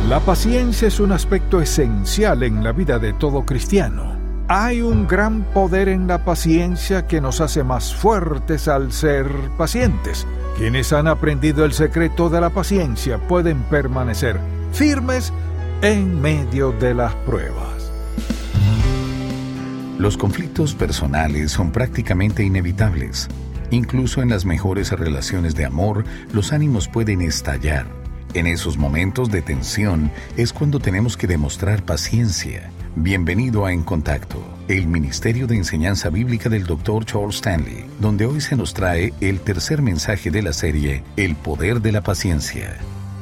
La paciencia es un aspecto esencial en la vida de todo cristiano. Hay un gran poder en la paciencia que nos hace más fuertes al ser pacientes. Quienes han aprendido el secreto de la paciencia pueden permanecer firmes en medio de las pruebas. Los conflictos personales son prácticamente inevitables. Incluso en las mejores relaciones de amor, los ánimos pueden estallar. En esos momentos de tensión es cuando tenemos que demostrar paciencia. Bienvenido a En Contacto, el Ministerio de Enseñanza Bíblica del Dr. Charles Stanley, donde hoy se nos trae el tercer mensaje de la serie, El Poder de la Paciencia.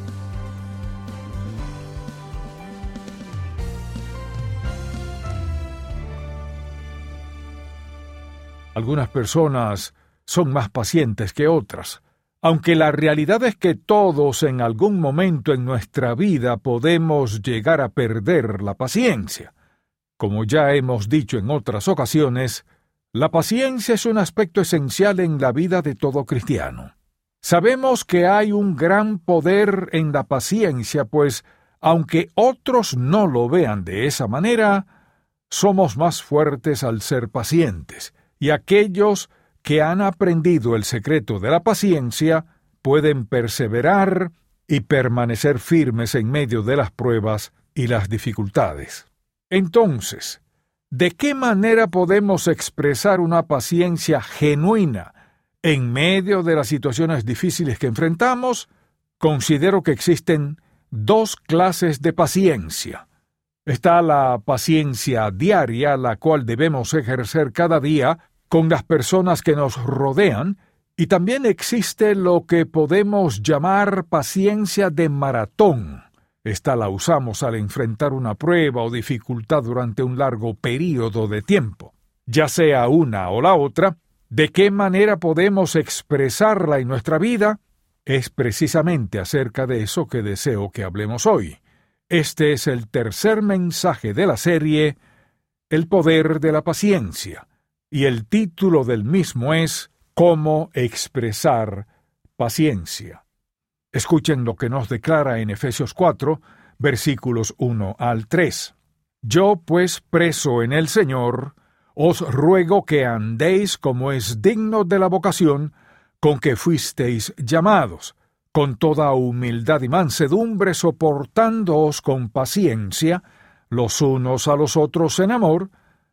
Algunas personas son más pacientes que otras, aunque la realidad es que todos en algún momento en nuestra vida podemos llegar a perder la paciencia. Como ya hemos dicho en otras ocasiones, la paciencia es un aspecto esencial en la vida de todo cristiano. Sabemos que hay un gran poder en la paciencia, pues, aunque otros no lo vean de esa manera, somos más fuertes al ser pacientes, y aquellos que han aprendido el secreto de la paciencia pueden perseverar y permanecer firmes en medio de las pruebas y las dificultades. Entonces, ¿de qué manera podemos expresar una paciencia genuina en medio de las situaciones difíciles que enfrentamos? Considero que existen dos clases de paciencia. Está la paciencia diaria, la cual debemos ejercer cada día con las personas que nos rodean, y también existe lo que podemos llamar paciencia de maratón. Esta la usamos al enfrentar una prueba o dificultad durante un largo período de tiempo. Ya sea una o la otra, ¿de qué manera podemos expresarla en nuestra vida? Es precisamente acerca de eso que deseo que hablemos hoy. Este es el tercer mensaje de la serie, El Poder de la Paciencia, y el título del mismo es ¿Cómo expresar paciencia? Escuchen lo que nos declara en Efesios 4, versículos 1 al 3. Yo, pues, preso en el Señor, os ruego que andéis como es digno de la vocación con que fuisteis llamados, con toda humildad y mansedumbre, soportándoos con paciencia los unos a los otros en amor,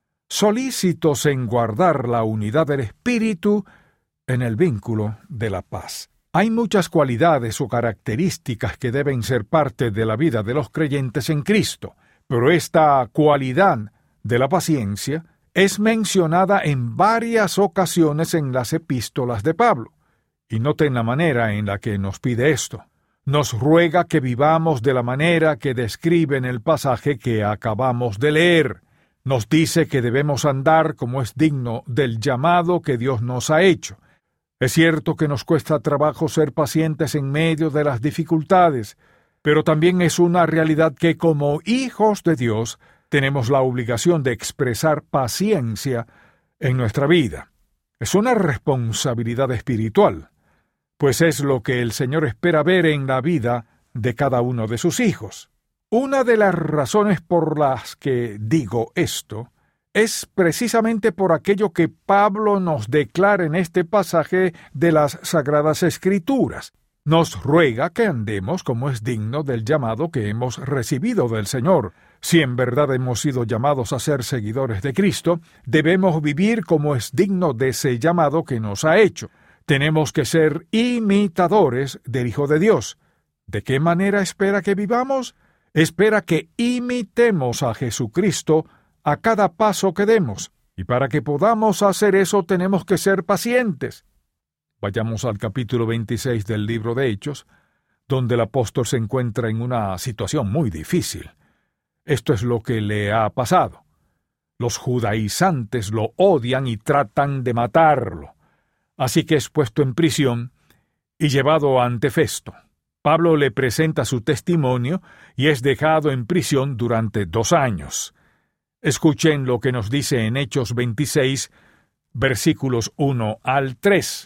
solícitos en guardar la unidad del Espíritu en el vínculo de la paz. Hay muchas cualidades o características que deben ser parte de la vida de los creyentes en Cristo, pero esta cualidad de la paciencia es mencionada en varias ocasiones en las epístolas de Pablo. Y noten la manera en la que nos pide esto. Nos ruega que vivamos de la manera que describe en el pasaje que acabamos de leer. Nos dice que debemos andar como es digno del llamado que Dios nos ha hecho. Es cierto que nos cuesta trabajo ser pacientes en medio de las dificultades, pero también es una realidad que como hijos de Dios tenemos la obligación de expresar paciencia en nuestra vida. Es una responsabilidad espiritual, pues es lo que el Señor espera ver en la vida de cada uno de sus hijos. Una de las razones por las que digo esto es precisamente por aquello que Pablo nos declara en este pasaje de las Sagradas Escrituras. Nos ruega que andemos como es digno del llamado que hemos recibido del Señor. Si en verdad hemos sido llamados a ser seguidores de Cristo, debemos vivir como es digno de ese llamado que nos ha hecho. Tenemos que ser imitadores del Hijo de Dios. ¿De qué manera espera que vivamos? Espera que imitemos a Jesucristo a cada paso que demos, y para que podamos hacer eso tenemos que ser pacientes. Vayamos al capítulo 26 del libro de Hechos, donde el apóstol se encuentra en una situación muy difícil. Esto es lo que le ha pasado. Los judaizantes lo odian y tratan de matarlo. Así que es puesto en prisión y llevado ante Festo. Pablo le presenta su testimonio y es dejado en prisión durante 2 años. Escuchen lo que nos dice en Hechos 26, versículos 1 al 3.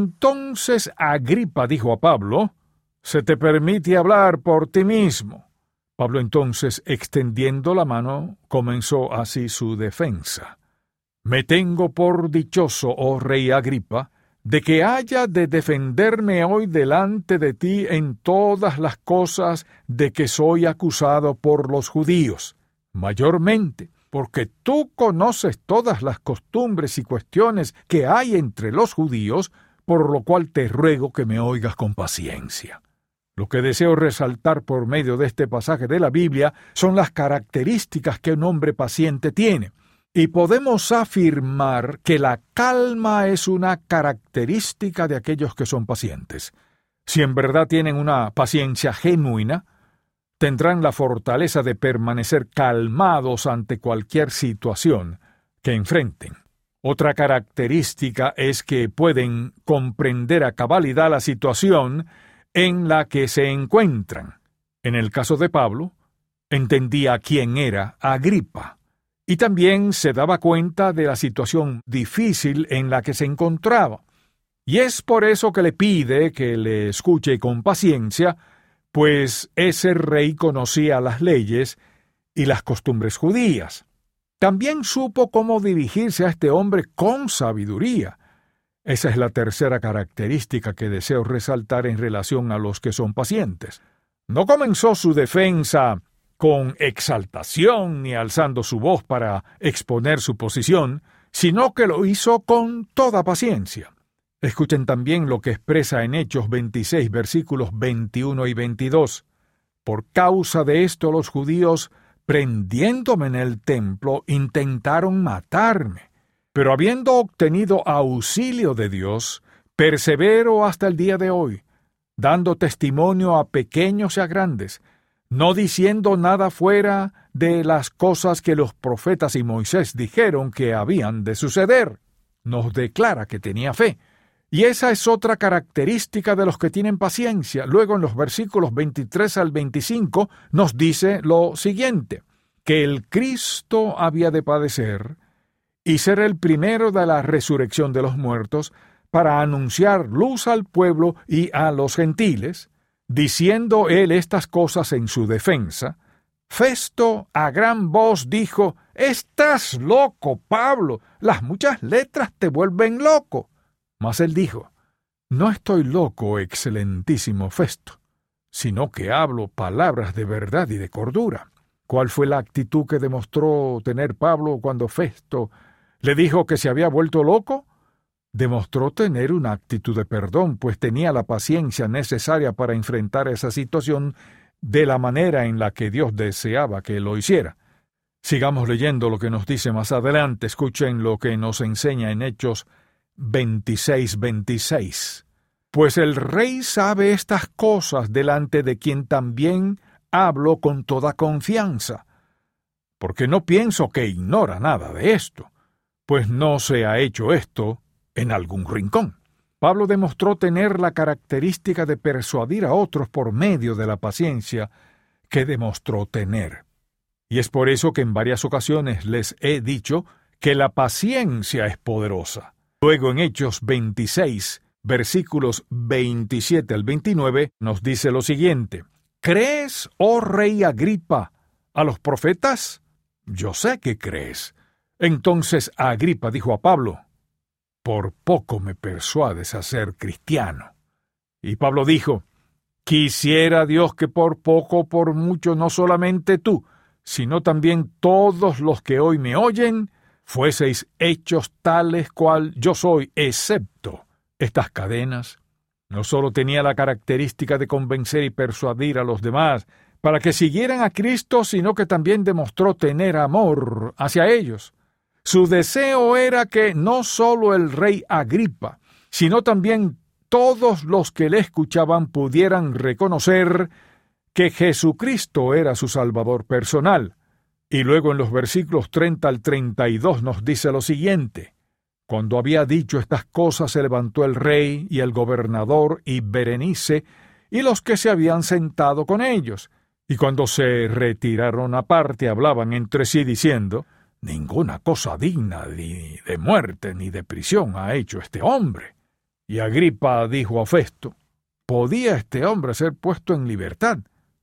Entonces Agripa dijo a Pablo: «Se te permite hablar por ti mismo». Pablo entonces, extendiendo la mano, comenzó así su defensa. «Me tengo por dichoso, oh rey Agripa, de que haya de defenderme hoy delante de ti en todas las cosas de que soy acusado por los judíos, mayormente, porque tú conoces todas las costumbres y cuestiones que hay entre los judíos, por lo cual te ruego que me oigas con paciencia». Lo que deseo resaltar por medio de este pasaje de la Biblia son las características que un hombre paciente tiene. Y podemos afirmar que la calma es una característica de aquellos que son pacientes. Si en verdad tienen una paciencia genuina, tendrán la fortaleza de permanecer calmados ante cualquier situación que enfrenten. Otra característica es que pueden comprender a cabalidad la situación en la que se encuentran. En el caso de Pablo, entendía quién era Agripa, y también se daba cuenta de la situación difícil en la que se encontraba. Y es por eso que le pide que le escuche con paciencia, pues ese rey conocía las leyes y las costumbres judías. También supo cómo dirigirse a este hombre con sabiduría. Esa es la tercera característica que deseo resaltar en relación a los que son pacientes. No comenzó su defensa con exaltación ni alzando su voz para exponer su posición, sino que lo hizo con toda paciencia. Escuchen también lo que expresa en Hechos 26, versículos 21 y 22. «Por causa de esto los judíos, prendiéndome en el templo, intentaron matarme. Pero habiendo obtenido auxilio de Dios, persevero hasta el día de hoy, dando testimonio a pequeños y a grandes, no diciendo nada fuera de las cosas que los profetas y Moisés dijeron que habían de suceder». Nos declara que tenía fe. Y esa es otra característica de los que tienen paciencia. Luego en los versículos 23 al 25 nos dice lo siguiente, que el Cristo había de padecer y ser el primero de la resurrección de los muertos, para anunciar luz al pueblo y a los gentiles, diciendo él estas cosas en su defensa. Festo a gran voz dijo: «¡Estás loco, Pablo! Las muchas letras te vuelven loco». Mas él dijo: «No estoy loco, excelentísimo Festo, sino que hablo palabras de verdad y de cordura». ¿Cuál fue la actitud que demostró tener Pablo cuando Festo le dijo que se había vuelto loco? Demostró tener una actitud de perdón, pues tenía la paciencia necesaria para enfrentar esa situación de la manera en la que Dios deseaba que lo hiciera. Sigamos leyendo lo que nos dice más adelante. Escuchen lo que nos enseña en Hechos 26:26. «Pues el rey sabe estas cosas, delante de quien también hablo con toda confianza, porque no pienso que ignora nada de esto, pues no se ha hecho esto en algún rincón». Pablo demostró tener la característica de persuadir a otros por medio de la paciencia que demostró tener. Y es por eso que en varias ocasiones les he dicho que la paciencia es poderosa. Luego en Hechos 26, versículos 27 al 29, nos dice lo siguiente: «¿Crees, oh rey Agripa, a los profetas? Yo sé que crees». Entonces Agripa dijo a Pablo: «Por poco me persuades a ser cristiano». Y Pablo dijo: «Quisiera Dios que por poco o por mucho no solamente tú, sino también todos los que hoy me oyen, fueseis hechos tales cual yo soy, excepto estas cadenas». No solo tenía la característica de convencer y persuadir a los demás para que siguieran a Cristo, sino que también demostró tener amor hacia ellos. Su deseo era que no solo el rey Agripa, sino también todos los que le escuchaban pudieran reconocer que Jesucristo era su Salvador personal. Y luego en los versículos 30 al 32 nos dice lo siguiente: «Cuando había dicho estas cosas, se levantó el rey y el gobernador y Berenice y los que se habían sentado con ellos, y cuando se retiraron aparte hablaban entre sí diciendo: ninguna cosa digna ni de muerte ni de prisión ha hecho este hombre». Y Agripa dijo a Festo: «¿Podía este hombre ser puesto en libertad?».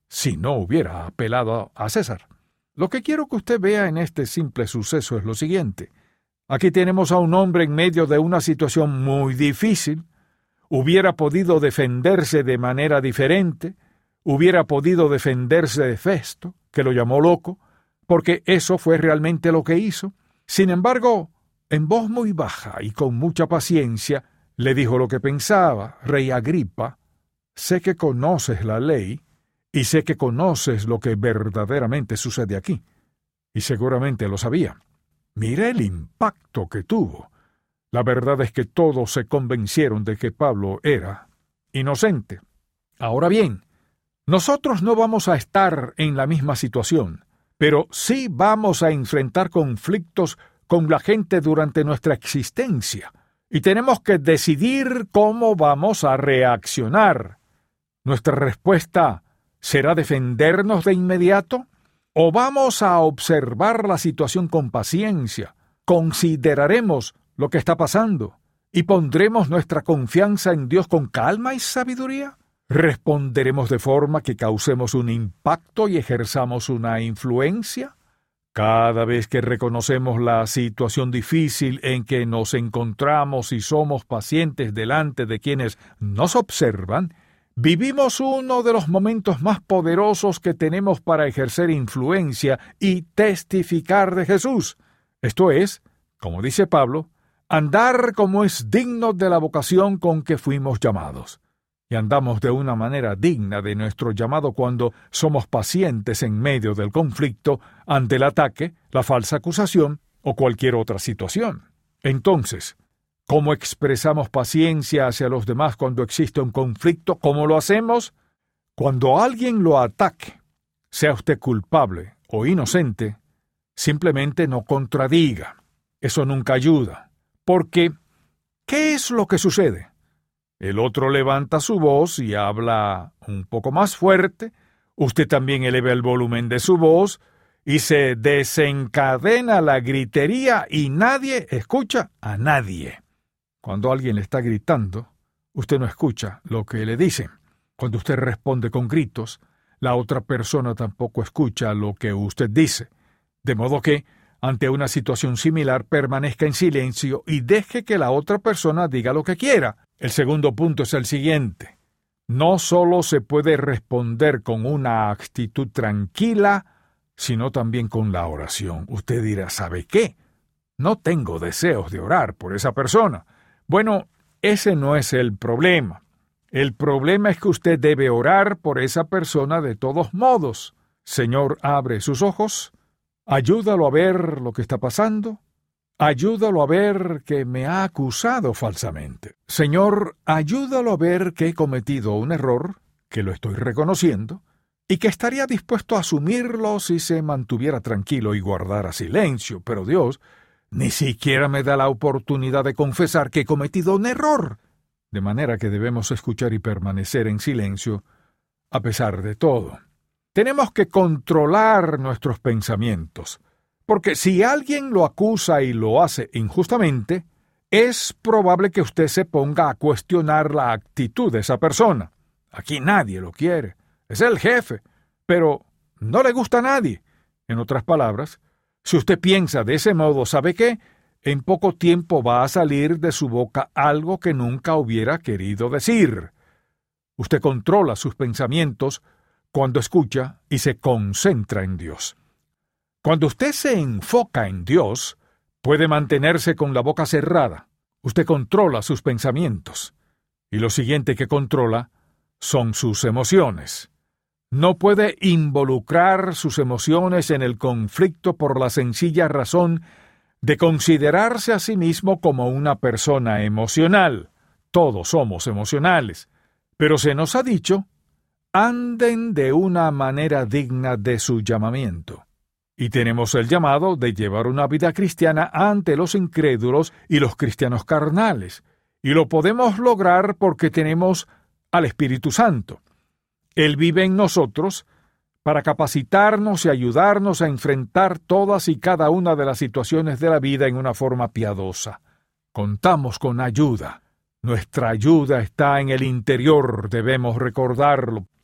si no hubiera apelado a César. Lo que quiero que usted vea en este simple suceso es lo siguiente. Aquí tenemos a un hombre en medio de una situación muy difícil. Hubiera podido defenderse de manera diferente, hubiera podido defenderse de Festo, que lo llamó loco, porque eso fue realmente lo que hizo. Sin embargo, en voz muy baja y con mucha paciencia, le dijo lo que pensaba. Rey Agripa, sé que conoces la ley y sé que conoces lo que verdaderamente sucede aquí. Y seguramente lo sabía. Mire el impacto que tuvo. La verdad es que todos se convencieron de que Pablo era inocente. Ahora bien, nosotros no vamos a estar en la misma situación, pero sí vamos a enfrentar conflictos con la gente durante nuestra existencia, y tenemos que decidir cómo vamos a reaccionar. ¿Nuestra respuesta será defendernos de inmediato? ¿O vamos a observar la situación con paciencia? ¿Consideraremos lo que está pasando y pondremos nuestra confianza en Dios con calma y sabiduría? ¿Responderemos de forma que causemos un impacto y ejerzamos una influencia? Cada vez que reconocemos la situación difícil en que nos encontramos y somos pacientes delante de quienes nos observan, vivimos uno de los momentos más poderosos que tenemos para ejercer influencia y testificar de Jesús. Esto es, como dice Pablo, andar como es digno de la vocación con que fuimos llamados. Y andamos de una manera digna de nuestro llamado cuando somos pacientes en medio del conflicto, ante el ataque, la falsa acusación o cualquier otra situación. Entonces, ¿cómo expresamos paciencia hacia los demás cuando existe un conflicto? ¿Cómo lo hacemos? Cuando alguien lo ataque, sea usted culpable o inocente, simplemente no contradiga. Eso nunca ayuda. Porque, ¿qué es lo que sucede? El otro levanta su voz y habla un poco más fuerte, usted también eleva el volumen de su voz y se desencadena la gritería y nadie escucha a nadie. Cuando alguien le está gritando, usted no escucha lo que le dicen. Cuando usted responde con gritos, la otra persona tampoco escucha lo que usted dice. De modo que, ante una situación similar, permanezca en silencio y deje que la otra persona diga lo que quiera. El segundo punto es el siguiente. No solo se puede responder con una actitud tranquila, sino también con la oración. Usted dirá, ¿sabe qué? No tengo deseos de orar por esa persona. Bueno, ese no es el problema. El problema es que usted debe orar por esa persona de todos modos. Señor, abre sus ojos, ayúdalo a ver lo que está pasando, ayúdalo a ver que me ha acusado falsamente. Señor, ayúdalo a ver que he cometido un error, que lo estoy reconociendo, y que estaría dispuesto a asumirlo si se mantuviera tranquilo y guardara silencio. Pero Dios ni siquiera me da la oportunidad de confesar que he cometido un error. De manera que debemos escuchar y permanecer en silencio a pesar de todo. Tenemos que controlar nuestros pensamientos, porque si alguien lo acusa y lo hace injustamente, es probable que usted se ponga a cuestionar la actitud de esa persona. Aquí nadie lo quiere. Es el jefe, pero no le gusta a nadie. En otras palabras, si usted piensa de ese modo, ¿sabe qué? En poco tiempo va a salir de su boca algo que nunca hubiera querido decir. Usted controla sus pensamientos cuando escucha y se concentra en Dios. Cuando usted se enfoca en Dios, puede mantenerse con la boca cerrada. Usted controla sus pensamientos. Y lo siguiente que controla son sus emociones. No puede involucrar sus emociones en el conflicto por la sencilla razón de considerarse a sí mismo como una persona emocional. Todos somos emocionales. Pero se nos ha dicho, anden de una manera digna de su llamamiento. Y tenemos el llamado de llevar una vida cristiana ante los incrédulos y los cristianos carnales. Y lo podemos lograr porque tenemos al Espíritu Santo. Él vive en nosotros para capacitarnos y ayudarnos a enfrentar todas y cada una de las situaciones de la vida en una forma piadosa. Contamos con ayuda. Nuestra ayuda está en el interior, debemos recordarlo.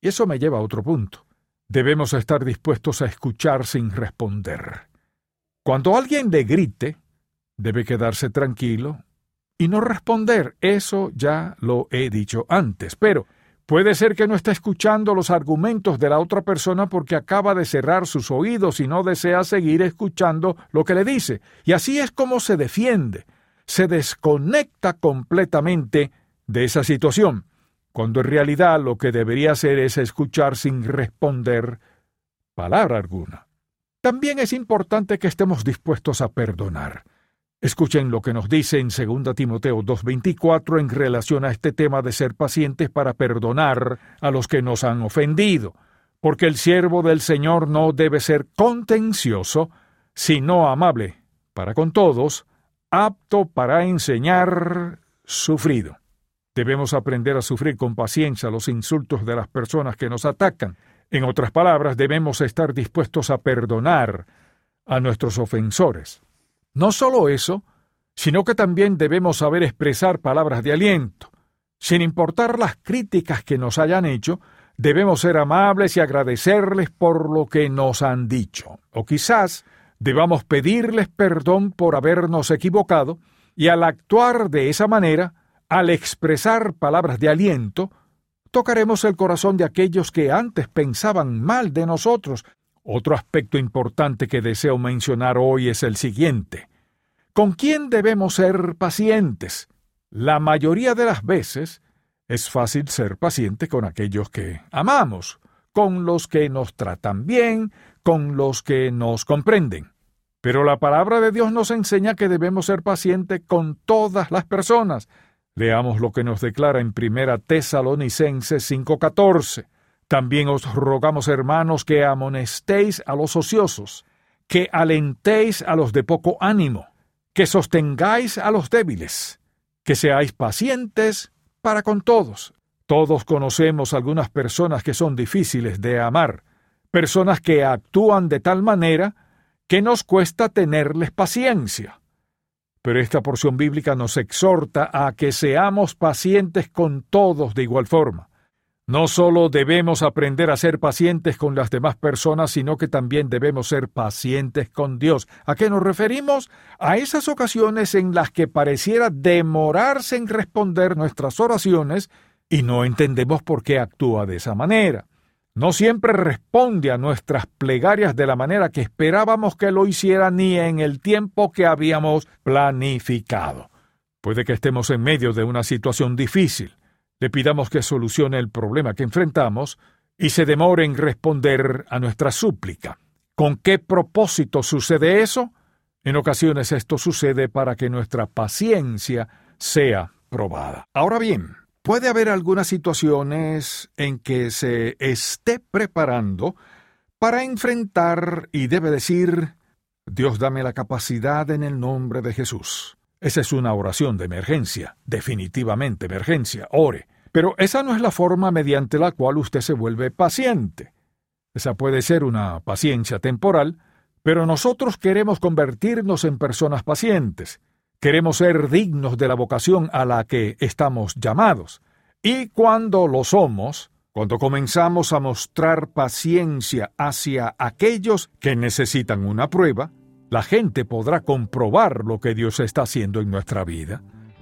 Y eso me lleva a otro punto. Debemos estar dispuestos a escuchar sin responder. Cuando alguien le grite, debe quedarse tranquilo y no responder. Eso ya lo he dicho antes, pero puede ser que no esté escuchando los argumentos de la otra persona porque acaba de cerrar sus oídos y no desea seguir escuchando lo que le dice. Y así es como se defiende. Se desconecta completamente de esa situación, cuando en realidad lo que debería hacer es escuchar sin responder palabra alguna. También es importante que estemos dispuestos a perdonar. Escuchen lo que nos dice en 2 Timoteo 2:24 en relación a este tema de ser pacientes para perdonar a los que nos han ofendido, porque el siervo del Señor no debe ser contencioso, sino amable para con todos, apto para enseñar, sufrido. Debemos aprender a sufrir con paciencia los insultos de las personas que nos atacan. En otras palabras, debemos estar dispuestos a perdonar a nuestros ofensores. No solo eso, sino que también debemos saber expresar palabras de aliento. Sin importar las críticas que nos hayan hecho, debemos ser amables y agradecerles por lo que nos han dicho. O quizás debamos pedirles perdón por habernos equivocado, y al actuar de esa manera, al expresar palabras de aliento, tocaremos el corazón de aquellos que antes pensaban mal de nosotros. Otro aspecto importante que deseo mencionar hoy es el siguiente. ¿Con quién debemos ser pacientes? La mayoría de las veces es fácil ser paciente con aquellos que amamos, con los que nos tratan bien, con los que nos comprenden. Pero la palabra de Dios nos enseña que debemos ser pacientes con todas las personas. Leamos lo que nos declara en 1 Tesalonicenses 5:14. También os rogamos, hermanos, que amonestéis a los ociosos, que alentéis a los de poco ánimo, que sostengáis a los débiles, que seáis pacientes para con todos. Todos conocemos algunas personas que son difíciles de amar, personas que actúan de tal manera que nos cuesta tenerles paciencia. Pero esta porción bíblica nos exhorta a que seamos pacientes con todos de igual forma. No solo debemos aprender a ser pacientes con las demás personas, sino que también debemos ser pacientes con Dios. ¿A qué nos referimos? A esas ocasiones en las que pareciera demorarse en responder nuestras oraciones y no entendemos por qué actúa de esa manera. No siempre responde a nuestras plegarias de la manera que esperábamos que lo hiciera ni en el tiempo que habíamos planificado. Puede que estemos en medio de una situación difícil. Le pidamos que solucione el problema que enfrentamos y se demore en responder a nuestra súplica. ¿Con qué propósito sucede eso? En ocasiones esto sucede para que nuestra paciencia sea probada. Ahora bien, puede haber algunas situaciones en que se esté preparando para enfrentar y debe decir: Dios, dame la capacidad en el nombre de Jesús. Esa es una oración de emergencia, definitivamente emergencia, ore. Pero esa no es la forma mediante la cual usted se vuelve paciente. Esa puede ser una paciencia temporal, pero nosotros queremos convertirnos en personas pacientes. Queremos ser dignos de la vocación a la que estamos llamados. Y cuando lo somos, cuando comenzamos a mostrar paciencia hacia aquellos que necesitan una prueba, la gente podrá comprobar lo que Dios está haciendo en nuestra vida.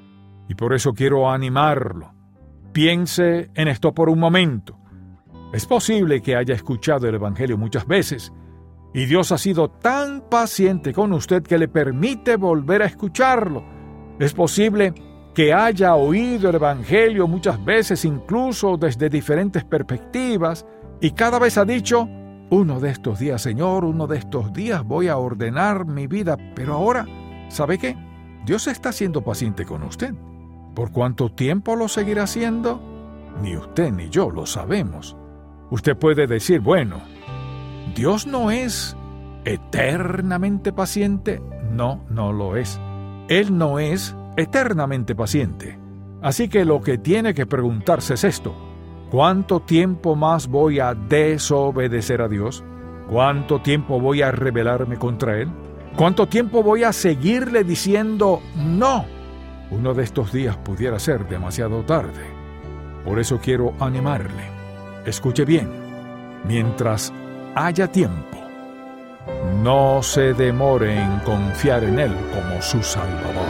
Y por eso quiero animarlo. Piense en esto por un momento. Es posible que haya escuchado el Evangelio muchas veces, y Dios ha sido tan paciente con usted que le permite volver a escucharlo. Es posible que haya oído el Evangelio muchas veces, incluso desde diferentes perspectivas, y cada vez ha dicho: uno de estos días, Señor, uno de estos días voy a ordenar mi vida. Pero ahora, ¿sabe qué? Dios está siendo paciente con usted. ¿Por cuánto tiempo lo seguirá haciendo? Ni usted ni yo lo sabemos. Usted puede decir: bueno, ¿Dios no es eternamente paciente? No, no lo es. Él no es eternamente paciente. Así que lo que tiene que preguntarse es esto: ¿cuánto tiempo más voy a desobedecer a Dios? ¿Cuánto tiempo voy a rebelarme contra Él? ¿Cuánto tiempo voy a seguirle diciendo no? Uno de estos días pudiera ser demasiado tarde. Por eso quiero animarle. Escuche bien, mientras haya tiempo, no se demore en confiar en Él como su Salvador.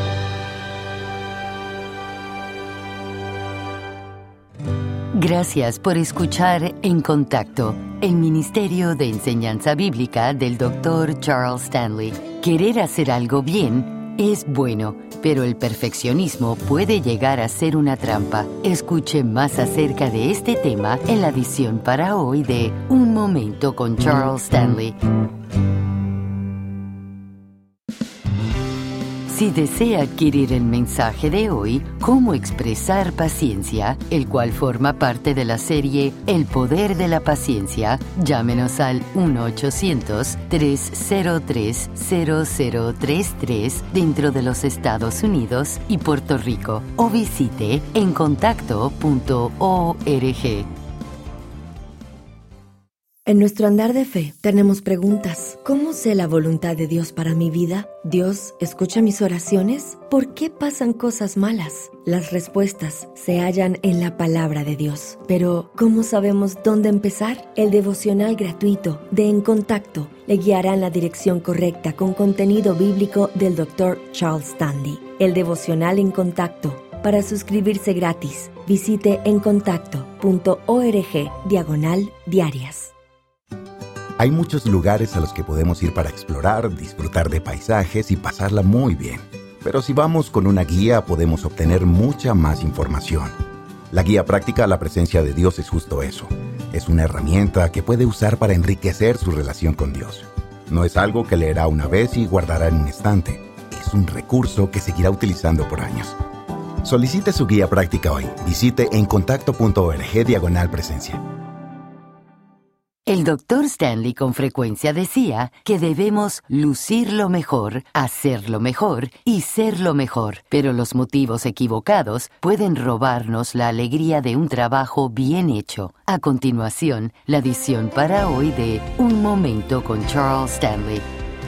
Gracias por escuchar En Contacto, el Ministerio de Enseñanza Bíblica del Dr. Charles Stanley. Querer hacer algo bien es bueno, pero el perfeccionismo puede llegar a ser una trampa. Escuche más acerca de este tema en la edición para hoy de Un Momento con Charles Stanley. Si desea adquirir el mensaje de hoy, Cómo expresar paciencia, el cual forma parte de la serie El Poder de la Paciencia, llámenos al 1-800-303-0033 dentro de los Estados Unidos y Puerto Rico, o visite encontacto.org. En nuestro andar de fe tenemos preguntas. ¿Cómo sé la voluntad de Dios para mi vida? ¿Dios escucha mis oraciones? ¿Por qué pasan cosas malas? Las respuestas se hallan en la palabra de Dios. Pero, ¿cómo sabemos dónde empezar? El devocional gratuito de En Contacto le guiará en la dirección correcta con contenido bíblico del Dr. Charles Stanley. El devocional En Contacto. Para suscribirse gratis, visite encontacto.org/diarias. Hay muchos lugares a los que podemos ir para explorar, disfrutar de paisajes y pasarla muy bien. Pero si vamos con una guía, podemos obtener mucha más información. La guía práctica a la presencia de Dios es justo eso. Es una herramienta que puede usar para enriquecer su relación con Dios. No es algo que leerá una vez y guardará en un estante. Es un recurso que seguirá utilizando por años. Solicite su guía práctica hoy. Visite encontacto.org/presencia. El Dr. Stanley con frecuencia decía que debemos lucir lo mejor, hacer lo mejor y ser lo mejor, pero los motivos equivocados pueden robarnos la alegría de un trabajo bien hecho. A continuación, la edición para hoy de Un Momento con Charles Stanley.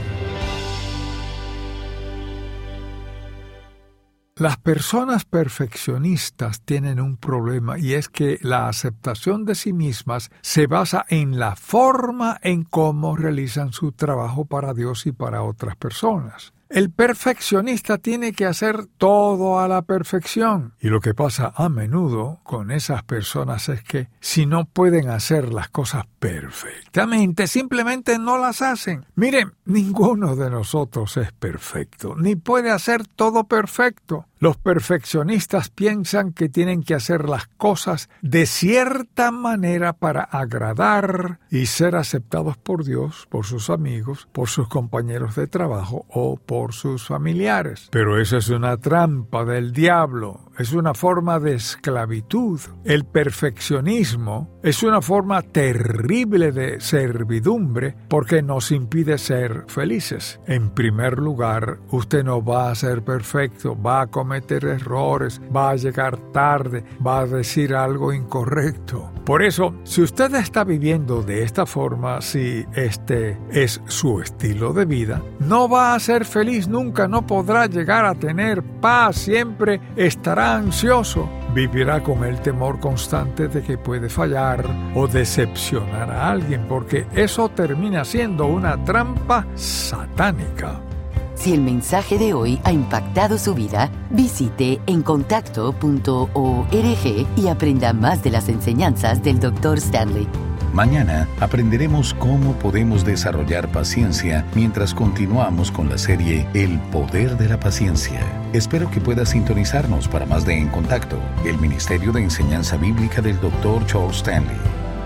Las personas perfeccionistas tienen un problema, y es que la aceptación de sí mismas se basa en la forma en cómo realizan su trabajo para Dios y para otras personas. El perfeccionista tiene que hacer todo a la perfección. Y lo que pasa a menudo con esas personas es que si no pueden hacer las cosas perfectamente, simplemente no las hacen. Miren, ninguno de nosotros es perfecto, ni puede hacer todo perfecto. Los perfeccionistas piensan que tienen que hacer las cosas de cierta manera para agradar y ser aceptados por Dios, por sus amigos, por sus compañeros de trabajo o por sus familiares. Pero esa es una trampa del diablo, es una forma de esclavitud. El perfeccionismo es una forma terrible de servidumbre porque nos impide ser felices. En primer lugar, usted no va a ser perfecto, va a cometer errores, va a llegar tarde, va a decir algo incorrecto. Por eso, si usted está viviendo de esta forma, si este es su estilo de vida, no va a ser feliz nunca, no podrá llegar a tener paz, siempre estará ansioso. Vivirá con el temor constante de que puede fallar o decepcionar a alguien, porque eso termina siendo una trampa satánica. Si el mensaje de hoy ha impactado su vida, visite encontacto.org y aprenda más de las enseñanzas del Dr. Stanley. Mañana aprenderemos cómo podemos desarrollar paciencia mientras continuamos con la serie El Poder de la Paciencia. Espero que puedas sintonizarnos para más de En Contacto, el Ministerio de Enseñanza Bíblica del Dr. Charles Stanley.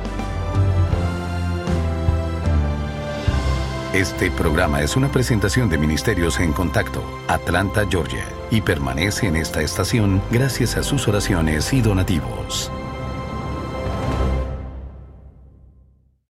Este programa es una presentación de Ministerios En Contacto, Atlanta, Georgia, y permanece en esta estación gracias a sus oraciones y donativos.